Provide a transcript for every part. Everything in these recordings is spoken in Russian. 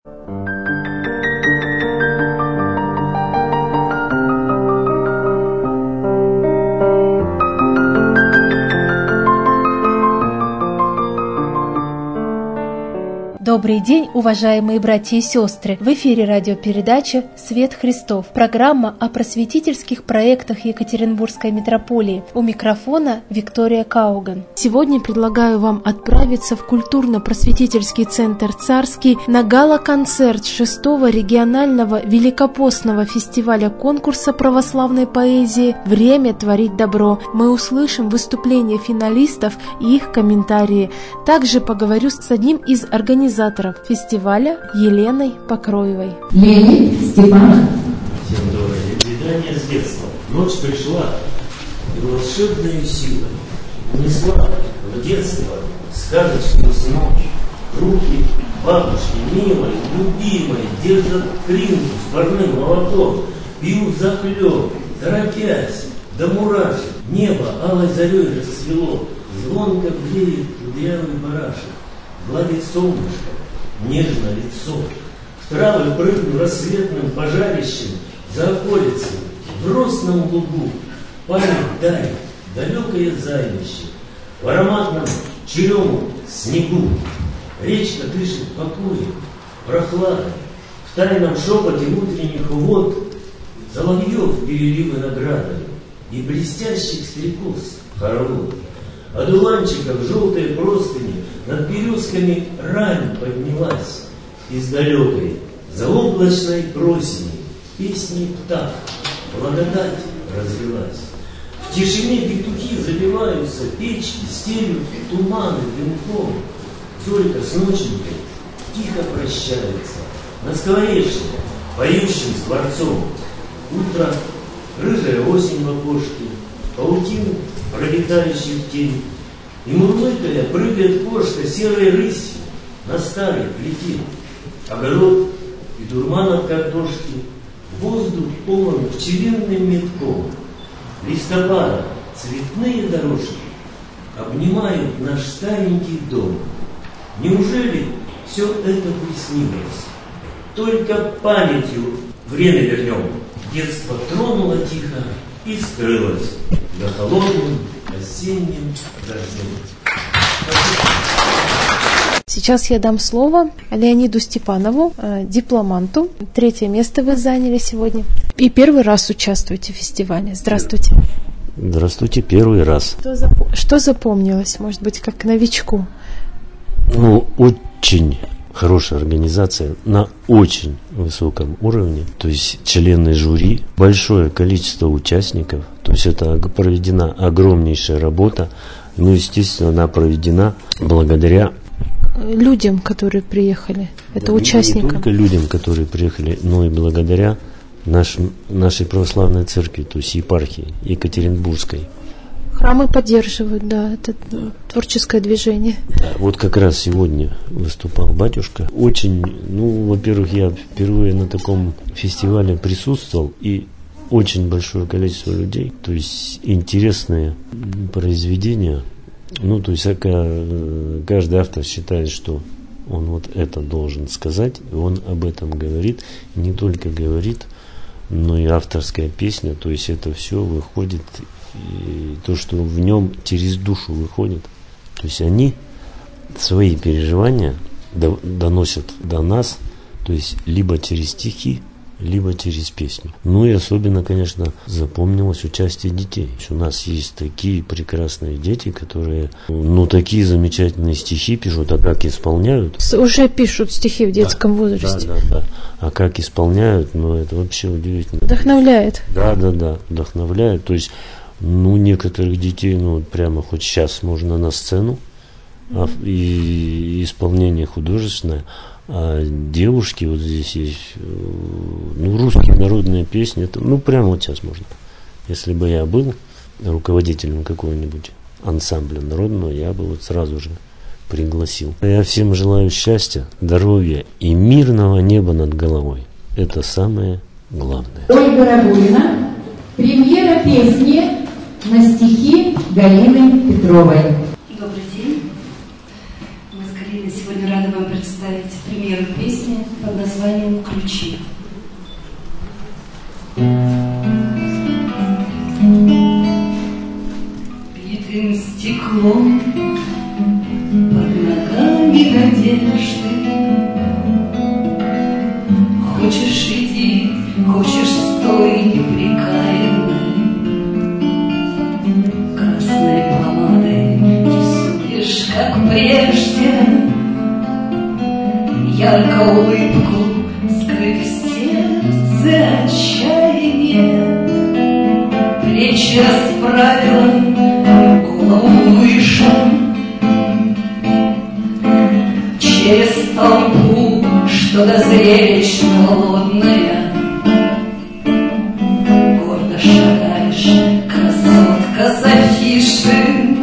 Добрый день, уважаемые братья и сестры! В эфире радиопередача «Свет Христов», программа о просветительских проектах Екатеринбургской митрополии. У микрофона Виктория Кауган. Сегодня предлагаю вам отправиться в культурно-просветительский центр «Царский» на гала-концерт 6-го регионального великопостного фестиваля конкурса православной поэзии «Время творить добро». Мы услышим выступления финалистов и их комментарии. Также поговорю с одним из организаторов фестиваля Еленой Покроевой. Леонид Степанов. Всем доброе видание с детства. Ночь пришла, и волшебную силу унесла в детство сказочную ночь. Руки бабушки милой, любимой держат кринку с парным молоком, пьют захлеб, торопясь, до мурашек. Небо алой зарей расцвело, звонко бреет кудрявый барашек. Гладит солнышко, нежно лицо. В травы прыгну рассветным пожарищем за околицей, в росном лугу. Память дай, далекое займище, в ароматном черемом снегу. Речка дышит покоем, прохладой, в тайном шепоте утренних вод. Соловьев переливы наградами и блестящих стрекоз хоровод. Одуванчиков желтые простыни над березками рань поднялась. Из далекой заоблачной просени песни птах благодать разлилась. В тишине петухи забиваются, печки стелют туманы дымком. Зорька с ноченькой тихо прощается на скворечнике, поющим скворцом. Утро, рыжая осень в окошке, паутин пролетающих тень, и мурлыкая прыгает кошка серой рысью на старой плите. Огород и дурман от картошки, воздух полон пчелиным метком. Листопада цветные дорожки обнимают наш старенький дом. Неужели все это приснилось? Только памятью время вернем. Детство тронуло тихо и скрылось за холодным осенним дождем. Сейчас я дам слово Леониду Степанову, дипломанту. 3-е место вы заняли сегодня. И первый раз участвуете в фестивале. Здравствуйте. Здравствуйте, первый раз. Что запомнилось, может быть, как новичку? Очень хорошая организация на очень высоком уровне, то есть члены жюри, большое количество участников, то есть это проведена огромнейшая работа, естественно, она проведена благодаря людям, которые приехали, это участникам. Не только людям, которые приехали, но и благодаря нашей православной церкви, то есть епархии Екатеринбургской. Храмы поддерживают, да, это творческое движение. Да, вот как раз сегодня выступал батюшка. Очень, во-первых, я впервые на таком фестивале присутствовал, и очень большое количество людей, то есть интересные произведения. То есть каждый автор считает, что он вот это должен сказать, и он об этом говорит. Не только говорит, но и авторская песня, то есть это все выходит, и то, что в нем через душу выходит. То есть они свои переживания доносят до нас, то есть либо через стихи, либо через песню. И особенно, конечно, запомнилось участие детей. У нас есть такие прекрасные дети, которые, такие замечательные стихи пишут, а как исполняют. Уже пишут стихи в детском возрасте. Да. А как исполняют, это вообще удивительно. Вдохновляет. Да, вдохновляет. То есть, некоторых детей, прямо хоть сейчас можно на сцену, и исполнение художественное. А девушки, вот здесь есть, русские народные песни, это, прямо вот сейчас можно. Если бы я был руководителем какого-нибудь ансамбля народного, я бы вот сразу же пригласил. Я всем желаю счастья, здоровья и мирного неба над головой. Это самое главное. Ольга Рагулина, премьера песни на стихи Галины Петровой. Добрый день. Мы с Украины. Сегодня рада вам представить премьеру песни под названием «Ключи». Битым стеклом под ногами надежды. Хочешь — иди, хочешь — стой непрекаянно. Красной помадой рисуешь, как прежде, ярко улыбку, скрыв в сердце отчаяние. Плечи расправила, голову выше, через толпу что-то зрелищ холодное. Гордо шагаешь, красотка с афиши,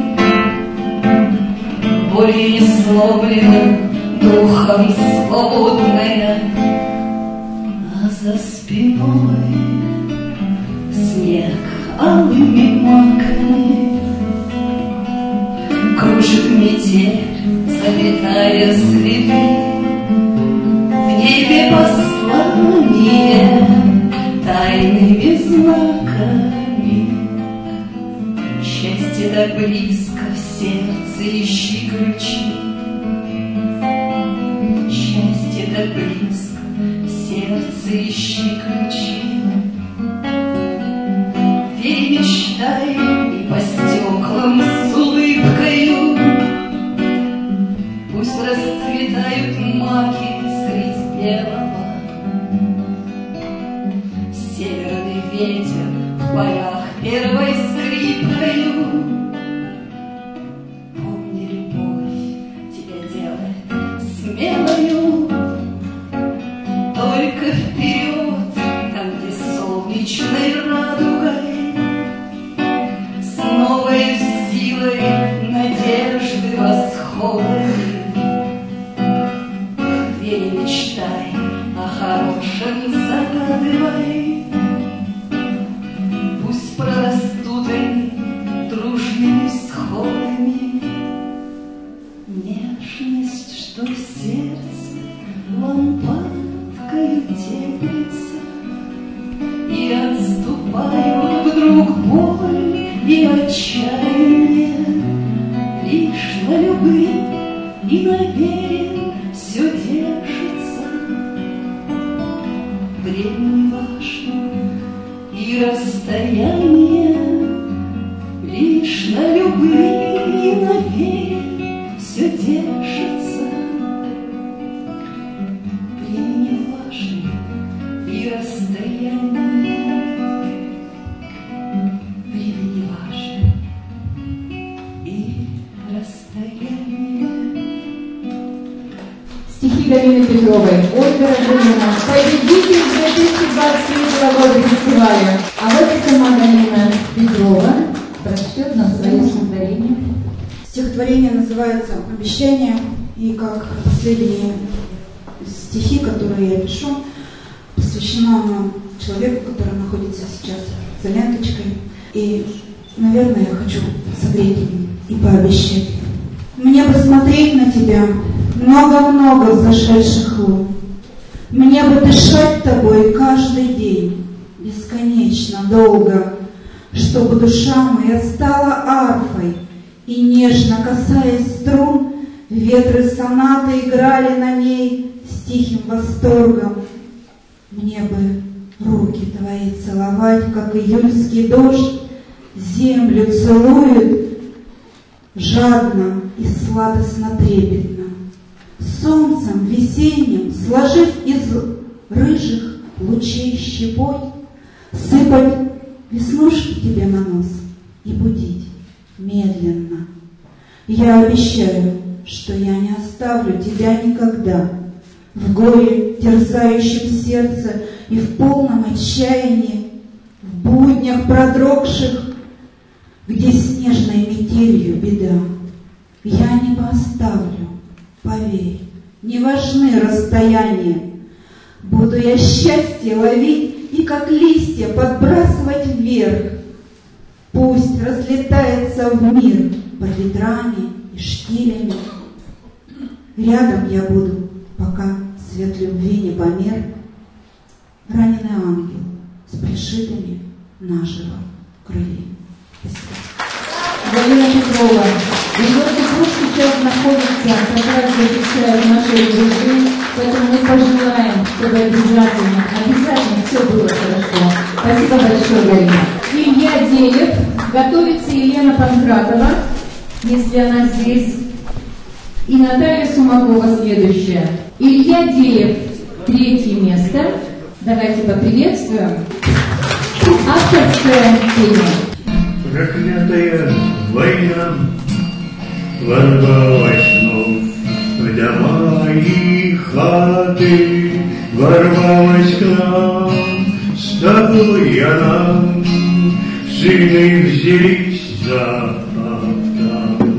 болью не сломлена, духом свободная. А за спиной снег алыми маками кружит метель, заметая следы. В небе послание тайными знаками. Счастье так близко, в сердце ищи ключи. Счастье так близко, в сердце ищи ключи. Верь, мечтай, и по стеклам с улыбкою пусть расцветают маки средь белого. Северный ветер в полях первой скрипкою. Помни, любовь тебя делает смелою. Только вперед, там, где солнечной радугой, с новой силой надежды восходы. Верь, мечтай, о хорошем загадывай. Пусть прорастут они дружными всходами. Нежность, что в сердце лампадкою теплится, и отступают вдруг боль и отчаяние. Лишь на любви и на вере все держится. Время не важно и расстояние. Лишь на любви и на вере все держится. Время не важно и расстояние. Время не важно и расстояние. Стихи Галины Петровой, Ольга Радулина, победитель 2023 года фестиваля. А вот и сама Галина Петрова прочтет нам свое стихотворение. Стихотворение называется «Обещание», и как последние стихи, которые я пишу, посвящено оно человеку, который находится сейчас за ленточкой. И, наверное, я хочу согреть и пообещать. Мне бы смотреть на тебя много-много взошедших лун. Мне бы дышать тобой каждый день, бесконечно долго, чтобы душа моя стала арфой, и нежно касаясь струн, ветры сонаты играли на ней с тихим восторгом. Мне бы руки твои целовать, как июльский дождь землю целует, жадно и сладостно трепетно. Солнцем весенним, сложив из рыжих лучей щепоть, сыпать веснушки тебе на нос и будить медленно. Я обещаю, что я не оставлю тебя никогда. В горе, терзающем сердце, и в полном отчаянии, в буднях продрогших, где снежной метелью беда. Я не оставлю, поверь, не важны расстояния. Буду я счастье ловить и как листья подбрасывать вверх. Пусть разлетается в мир под ветрами и штилями. Рядом я буду, пока свет любви не помер. Раненый ангел с пришитыми наживо крыльями. Спасибо. Галина Петрова. Ее супруг сейчас находится как раз защищая нашей души, поэтому мы пожелаем, чтобы обязательно все было хорошо. Спасибо большое, Галина. Илья Деев. Готовится Елена Панкратова, если она здесь. И Наталья Сумакова следующая. Илья Деев, 3 место. Давайте поприветствуем. Авторская песня. Проклятая война ворвалась вновь в дома и хаты, ворвалась к нам с тобой она. Сыны взялись за автоматы,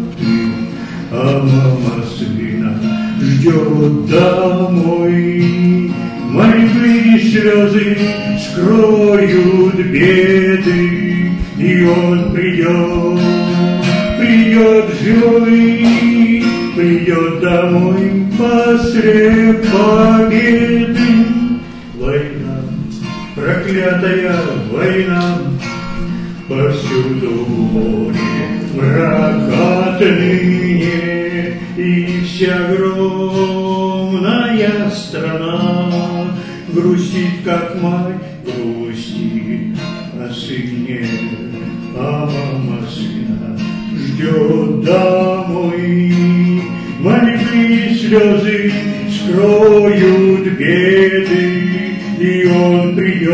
а мама сына ждет домой. Мольбы и слезы скроют беды, и он придет живой, придет домой после победы. Война, проклятая война, повсюду горе враг отныне, и вся огромная страна грустит, как мать грустит о сыне, а мама сына ждет домой. Мольбы и слезы скроют беды, и он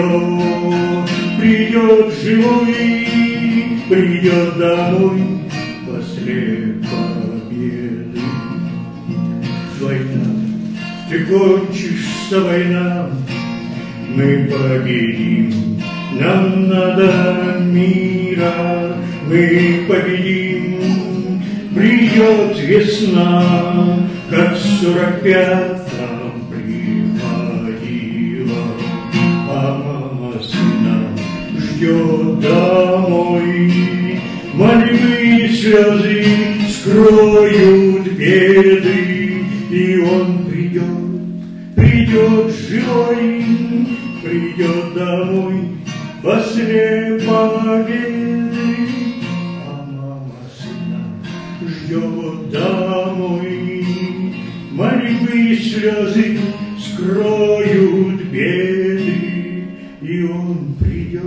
придет живой, придет домой после победы. Война, ты кончишься, война, мы победим, нам надо мира, мы победим. Придет весна, как в 45-м приходила, а мама сына ждет домой. Мольбы и слезы скроют беды, и он придет живой, придет домой после победы, а мама сына ждет домой. Мольбы и слезы скроют беды, и он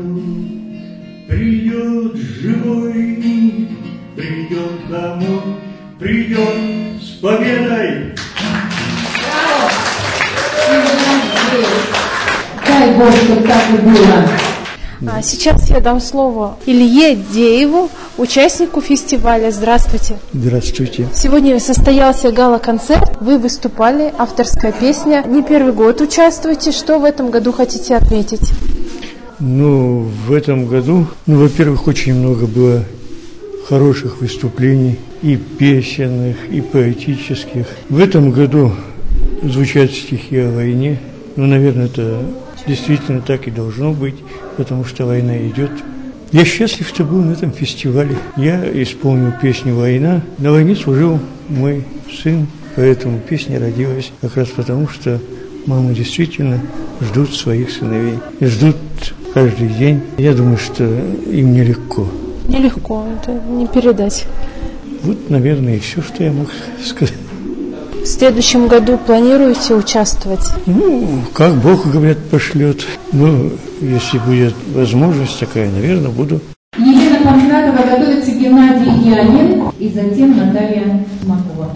придет живой, придет домой, придет с победой. Дай Бог, чтобы так и было. Сейчас я дам слово Илье Дееву, участнику фестиваля. Здравствуйте. Здравствуйте. Сегодня состоялся гала-концерт, вы выступали, авторская песня. Не первый год участвуете. Что в этом году хотите отметить? В этом году, во-первых, очень много было хороших выступлений, и песенных, и поэтических. В этом году звучат стихи о войне. Наверное, это действительно так и должно быть, потому что война идет. Я счастлив, что был на этом фестивале. Я исполнил песню «Война». На войне служил мой сын, поэтому песня родилась как раз потому, что мамы действительно ждут своих сыновей. И ждут каждый день. Я думаю, что им нелегко. Нелегко, это не передать. Вот, наверное, и все, что я мог сказать. В следующем году планируете участвовать? Как Бог, говорят, пошлет. Если будет возможность такая, наверное, буду. Елена Панкратова, готовится Геннадий Янин и затем Наталья Сумакова.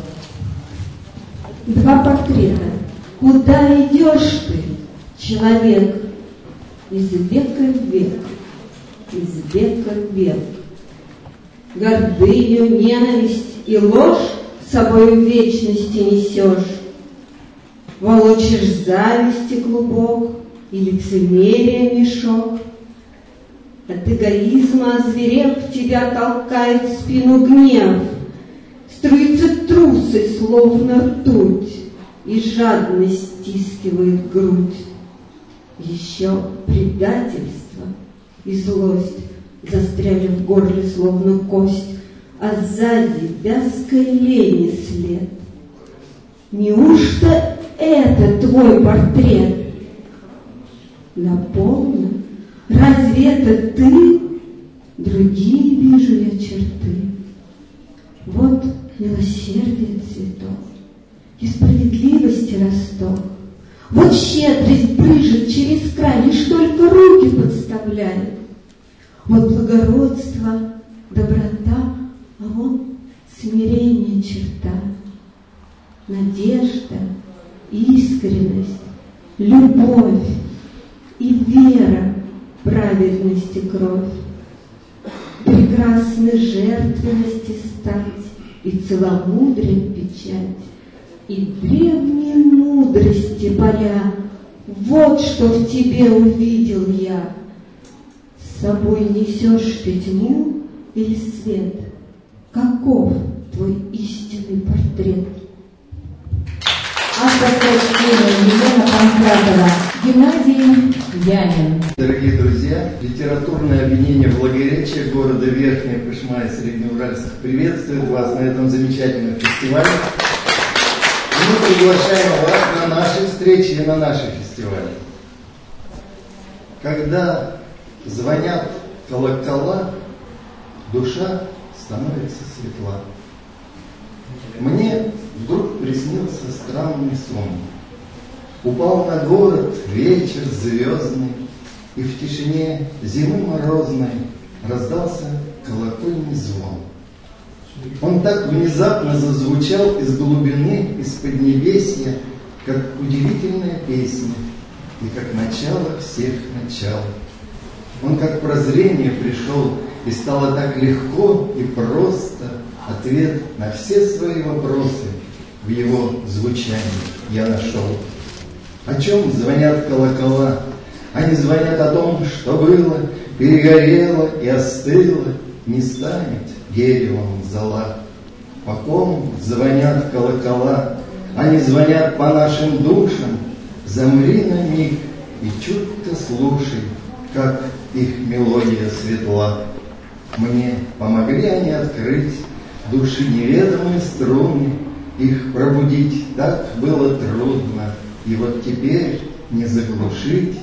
2 портрета. Куда идешь ты, человек? Из века в век, из века в век. Гордыню, ненависть и ложь с собой в вечности несешь. Волочишь зависти клубок и лицемерие мешок. От эгоизма озверев тебя толкает в спину гнев. Струится трусость, словно ртуть, и жадность стискивает грудь. Еще предательство и злость застряли в горле, словно кость, а сзади вязкой лени след. Неужто это твой портрет? Напомню, разве это ты? Другие вижу я черты. Вот милосердие цветок и справедливости росток. Вот щедрость брыжет через край, лишь только руки подставляет. Вот благородство, доброта, а вот смирение черта. Надежда, искренность, любовь и вера, праведность и кровь. Прекрасны жертвенности стать и целомудрен печать, и древней мудрости поля. Вот что в тебе увидел я. С собой несешь ты тьму или свет? Каков твой истинный портрет? Елена Панкратова, Геннадий Янин. Дорогие друзья, литературное объединение «Благоречие» города Верхняя Пышма и Среднеуральск приветствует вас на этом замечательном фестивале. Мы приглашаем вас на наши встречи и на наши фестивали. Когда звонят колокола, душа становится светла. Мне вдруг приснился странный сон. Упал на город вечер звездный, и в тишине зимы морозной раздался колокольный звон. Он так внезапно зазвучал из глубины, из поднебесья, как удивительная песня и как начало всех начал. Он как прозрение пришел, и стало так легко и просто ответ на все свои вопросы в его звучании я нашел. О чем звонят колокола? Они звонят о том, что было, перегорело и остыло, не станет деревом зола. По ком звонят колокола? Они звонят по нашим душам. Замри на миг и чутко слушай, как их мелодия светла. Мне помогли они открыть души неведомые струны, их пробудить так было трудно, и вот теперь не заглушить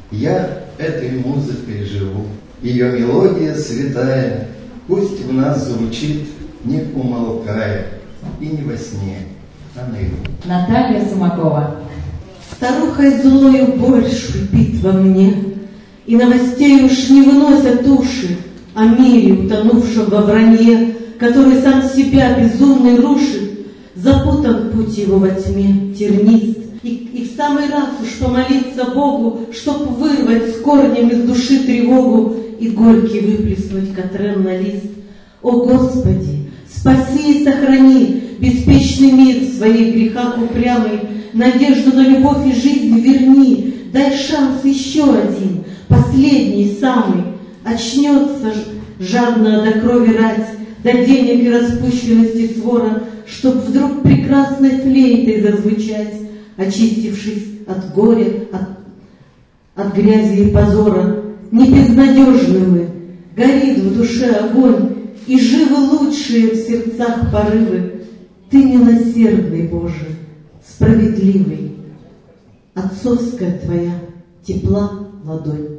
я этой музыкой живу. Ее мелодия святая пусть в нас звучит, не умолкая, и не во сне, а наяву. Наталья Сумакова. Старухой злою больше шипит во мне, и новостей уж не выносят уши о мире, утонувшем во вранье, который сам себя безумный рушит. Запутан путь его во тьме, тернист, и в самый раз уж помолиться Богу, чтоб вырвать с корнем из души тревогу и горький выплеснуть Катрен на лист. О Господи, спаси и сохрани беспечный мир в своих грехах упрямый, надежду на любовь и жизнь верни, дай шанс еще один, последний, самый. Очнется жадно до крови рать, до денег и распущенности свора, чтоб вдруг прекрасной флейтой зазвучать, очистившись от горя, от грязи и позора. Не безнадежны мы, горит в душе огонь, и живы лучшие в сердцах порывы. Ты милосердный, Боже, справедливый, отцовская твоя тепла ладонь.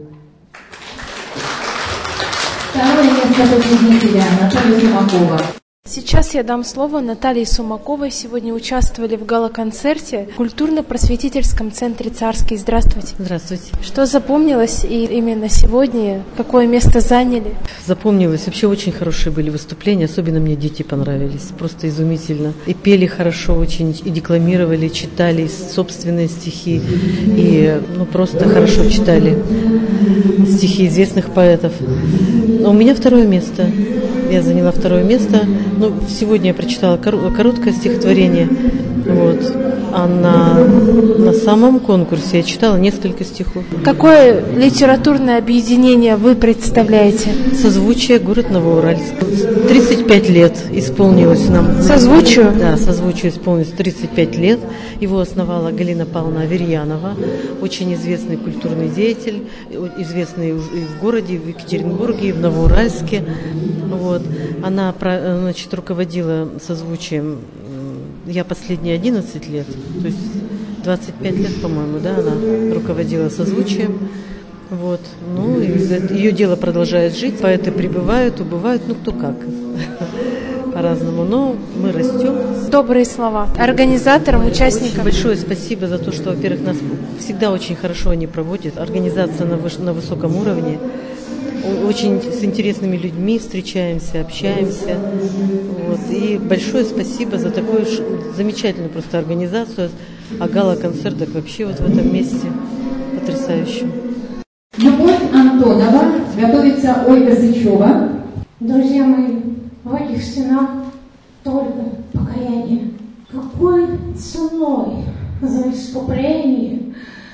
Второе место победителя Наталья Сумакова. Сейчас я дам слово Наталье Сумаковой. Сегодня участвовали в гала-концерте в культурно-просветительском центре «Царский». Здравствуйте. Здравствуйте. Что запомнилось и именно сегодня? Какое место заняли? Запомнилось. Вообще очень хорошие были выступления. Особенно мне дети понравились. Просто изумительно. И пели хорошо очень, и декламировали, читали собственные стихи. И просто хорошо читали стихи известных поэтов. А у меня второе место. Я заняла второе место. Сегодня я прочитала короткое стихотворение. А на самом конкурсе я читала несколько стихов. Какое литературное объединение вы представляете? «Созвучие», город Новоуральск. 35 лет исполнилось нам. «Созвучию»? Да, «Созвучию» исполнилось 35 лет. Его основала Галина Павловна Аверьянова, очень известный культурный деятель, известный и в городе, и в Екатеринбурге, и в Новоуральске. Она, руководила созвучием я последние 11 лет, то есть 25 лет, по-моему, да, она руководила созвучием. Вот. Ну, и ее дело продолжает жить, поэты прибывают, убывают, ну, кто как, по-разному, но мы растем. Добрые слова организаторам, участникам. Большое спасибо за то, что, во-первых, нас всегда очень хорошо они проводят, организация на высоком уровне, очень с интересными людьми встречаемся, общаемся. Вот. И большое спасибо за такую замечательную просто организацию, а гала-концерт так вообще вот в этом месте потрясающе. Любовь Антонова, готовится Ольга Сычева. Друзья мои, в этих стенах только покаяние. Какой ценой за искупление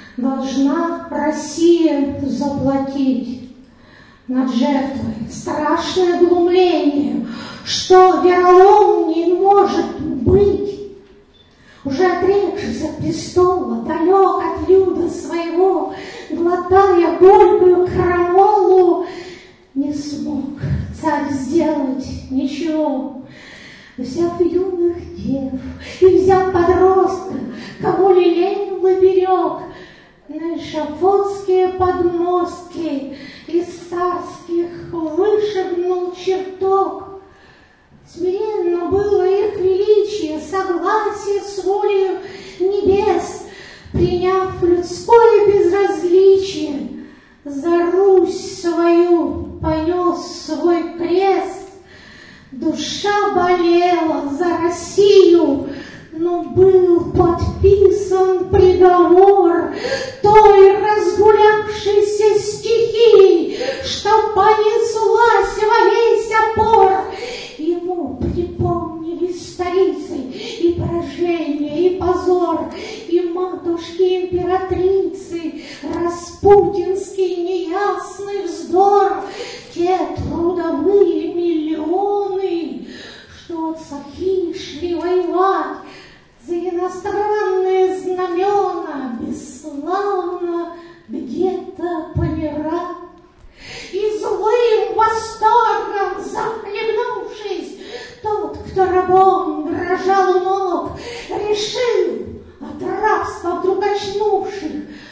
должна Россия заплатить? Над жертвой страшное глумление, что веролом не может быть. Уже отрекшись от престола, далек от люда своего, глотая горькую крамолу, не смог царь сделать ничего. Взяв юных дев и взяв подростка, кого лелеял и берег, на эшафотские подмостки из царских вышагнул чертог. Смиренно было их величие, согласие с волею небес, приняв людское безразличие, за Русь свою понес свой крест. Душа болела за Россию, но был подписан приговор той разгулявшейся стихии, что понеслась во весь опор. Ему припомнили старицы и поражение, и позор, и матушки императрицы, распутинский неясный вздор, те трудовые миллионы, что от сахи шли воевать за иностранные знамена, бесславно где-то помирать. И злым восторгом захлебнувшись, тот, кто рабом дрожал у ног, решил от рабства вдруг очнувшись,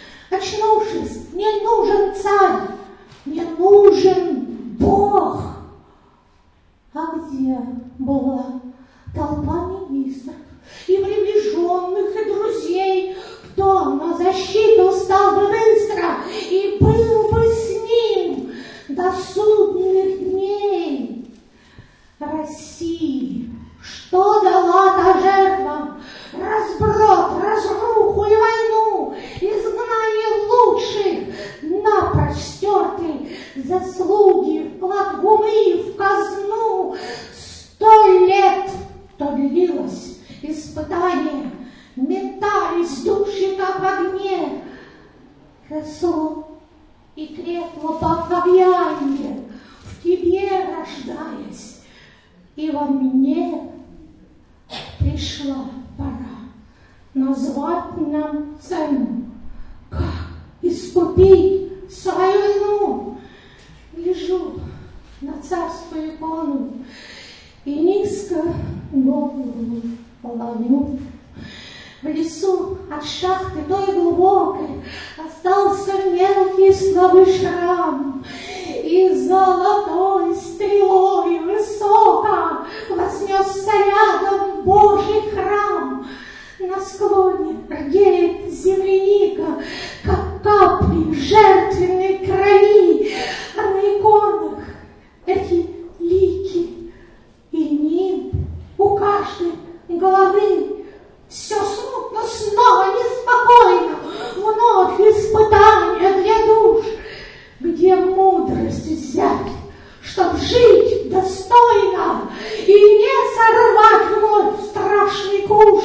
не нужен царь, не нужен Бог. А где была толпа министров и приближенных, и друзей, кто на защиту стал бы быстро и был бы с ним до судных дней? России, что дала та жертва? Разброд, разруху и войну, изгнание лучших, напрочь стертый, заслуги, вклад в умы, в казну. 100 лет то длилось испытание, метались души, как в огне. Росло и крепло покаяние, в тебе рождаясь, и во мне пришла пора назвать нам цену, как искупить свою вину. Лежу на царскую икону и низко голову половину. В лесу от шахты той глубокой остался мелкий слабый шрам, и золотой стрелой высоко вознесся рядом Божий храм. На склоне рдеет земляника, как капли жертвенной крови, а на иконах эти лики, и нимб у каждой головы. Все смутно, снова неспокойно, вновь испытания для душ. Где мудрость взять, чтоб жить достойно и не сорвать вновь страшный куш?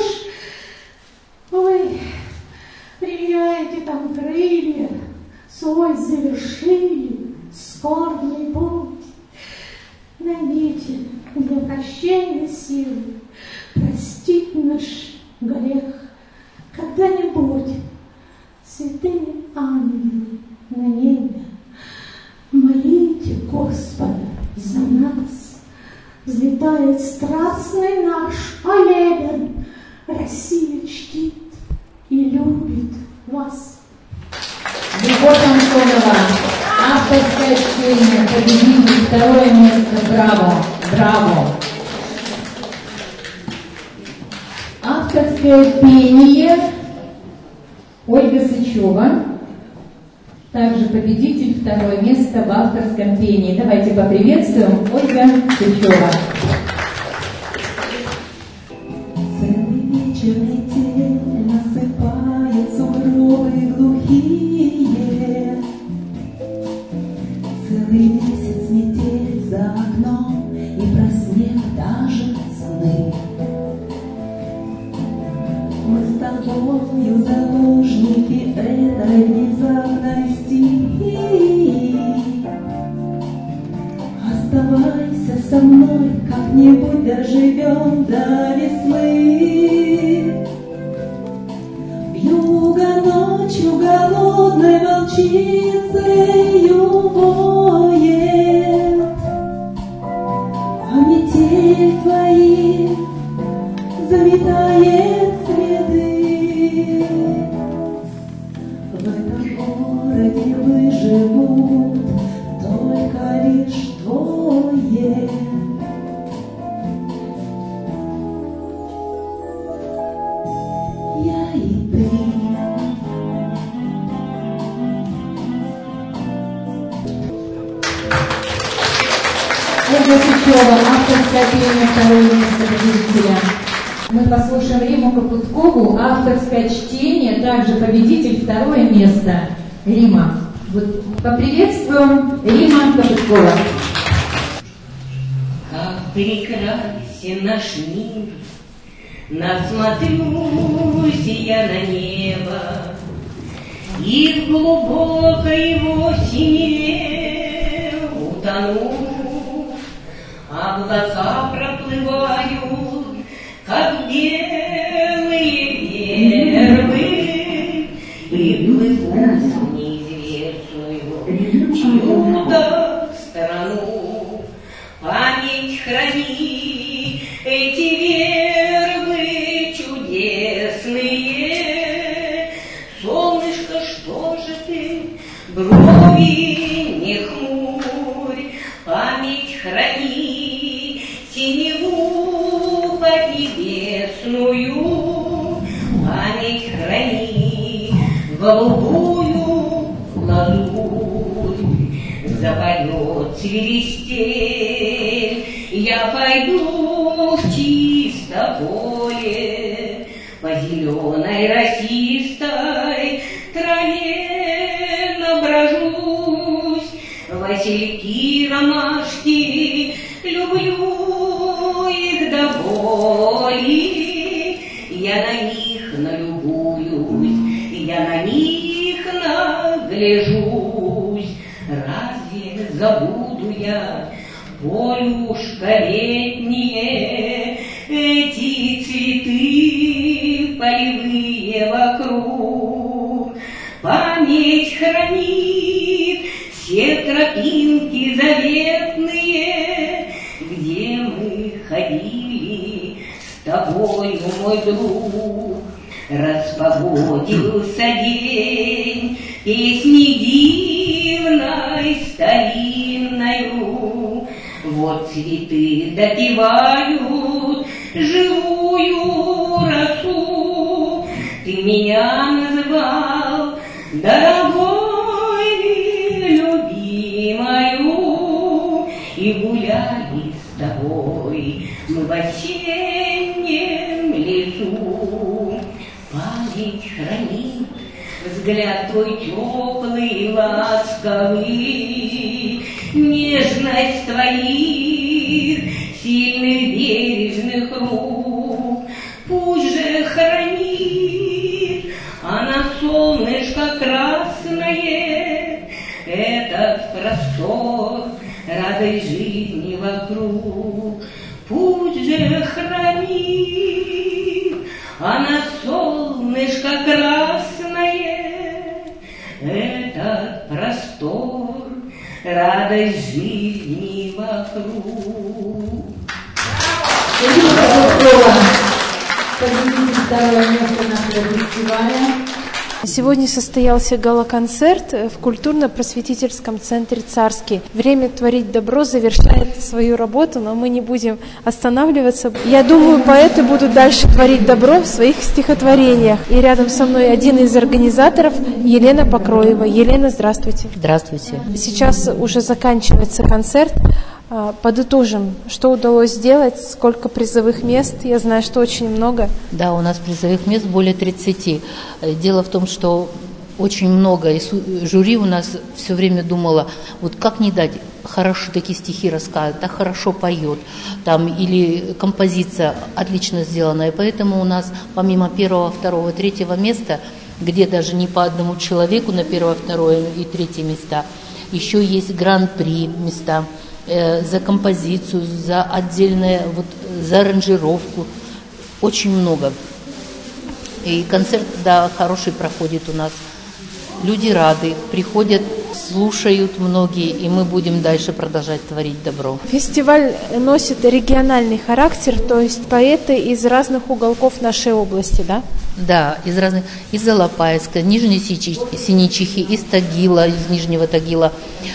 Вы применяете там крылья, свой завершили скорбный путь. Найдите для прощения силы простить наш грех. Когда-нибудь святые ангелы на небе, молите Господа за нас. Взлетает страстный наш молебен Россия чтит и любит вас. Любовь Антонова, авторское чтение, победитель, второе место, браво, браво. Авторское пение, Ольга Сычева, также победитель, второе место в авторском пении. Давайте поприветствуем Ольга Сычева. Целый вечер метель насыпает сугробы глухие. Целый месяц метель за окном, и про снег даже сны. Мы с тобою заложники этой внезапной стихии. Оставайся со мной, как-нибудь доживем до весны. Вьюга ночью голодной волчицею воет, а метель твои заметает следы. В этом городе выживут только лишь двое. Я и ты. Ольга Сычева, авторское пение, второе место победителя. Мы послушаем Риму Капуткову, авторское чтение, также победитель, второе место. Рима. Вот поприветствуем Рима Капуткова. Как прекрасен наш мир, насмотрюсь я на небо, и в глубокой его синеве утону, облака проплывают, как белые вербы, и плывут в неизвестную чудо страну. Память храни эти вербы чудесные. Солнышко, что же ты, брови не хмурь, память храни синеву поднебесную, память храни голубую лазурь. Запоет свиристель, я пойду в чисто поле, по зеленой росистой траве наброжусь. Васильки, ромашки, люблю их до боли. Я на них налюбуюсь, я на них нагляжусь. Разве забуду я полюшка летние, эти цветы полевые вокруг? Память хранит все тропинки заветные, где мы ходили с тобою, мой друг. Распогодился день песней дивной старинною. Вот цветы допивают живую росу. Ты меня называл дорогой, любимою, и гуляли с тобой мы в осеннем лесу. Память хранит взгляд твой теплый, ласковый, нежность твоих сильных бережных рук. Пусть же хранит она солнышко красное, этот простор, радость жизни вокруг. Пусть же хранит она солнышко красное, этот простор, радость жизни вокруг. Победитель второе место нашего фестиваля. Сегодня состоялся гала-концерт в культурно-просветительском центре «Царский». Время творить добро завершает свою работу, но мы не будем останавливаться. Я думаю, поэты будут дальше творить добро в своих стихотворениях. И рядом со мной один из организаторов Елена Покроева. Елена, здравствуйте. Здравствуйте. Сейчас уже заканчивается концерт. Подытожим, что удалось сделать, сколько призовых мест. Я знаю, что очень много. Да, у нас призовых мест более 30. Дело в том, что очень много, и жюри у нас все время думало, вот как не дать, хорошо такие стихи рассказывать, так хорошо поет, там, или композиция отлично сделана. И поэтому у нас помимо 1, 2, 3 места, где даже не по одному человеку на 1, 2 и 3 места, еще есть гран-при места. За композицию, за отдельное, вот, за аранжировку. Очень много. И концерт, да, хороший проходит у нас. Люди рады, приходят, слушают многие, и мы будем дальше продолжать творить добро. Фестиваль носит региональный характер, то есть поэты из разных уголков нашей области, да? Да, из Алапаевска, Нижней Синичихи, из Тагила, из Нижнего Тагила,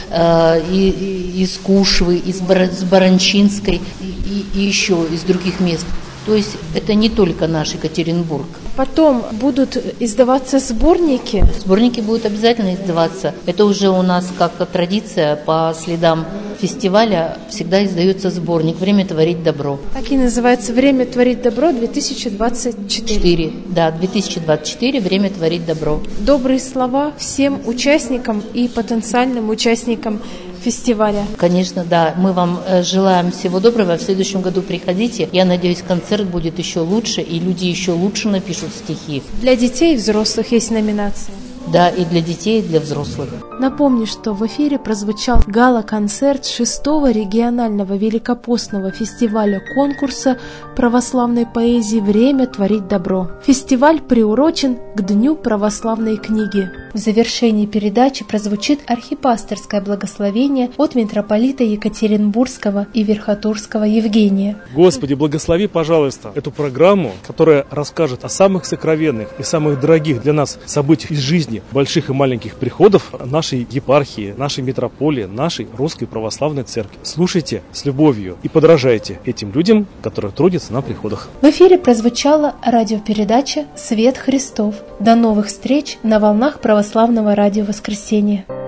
из Кушвы, из Баранчинской и еще из других мест. То есть это не только наш Екатеринбург. Потом будут издаваться сборники? Сборники будут обязательно издаваться. Это уже у нас как традиция, по следам фестиваля всегда издается сборник «Время творить добро». Так и называется «Время творить добро 2024». Да, 2024 «Время творить добро». Добрые слова всем участникам и потенциальным участникам фестиваля. Конечно, да. Мы вам желаем всего доброго. В следующем году приходите. Я надеюсь, концерт будет еще лучше, и люди еще лучше напишут стихи. Для детей и взрослых есть номинации. Да, и для детей, и для взрослых. Напомню, что в эфире прозвучал гала-концерт 6-го регионального великопостного фестиваля конкурса православной поэзии «Время творить добро». Фестиваль приурочен к Дню православной книги. В завершении передачи прозвучит архипасторское благословение от митрополита Екатеринбургского и Верхотурского Евгения. Господи, благослови, пожалуйста, эту программу, которая расскажет о самых сокровенных и самых дорогих для нас событиях из жизни больших и маленьких приходов нашей епархии, нашей митрополии, нашей Русской Православной Церкви. Слушайте с любовью и подражайте этим людям, которые трудятся на приходах. В эфире прозвучала радиопередача «Свет Христов». До новых встреч на волнах Православного радио «Воскресенье».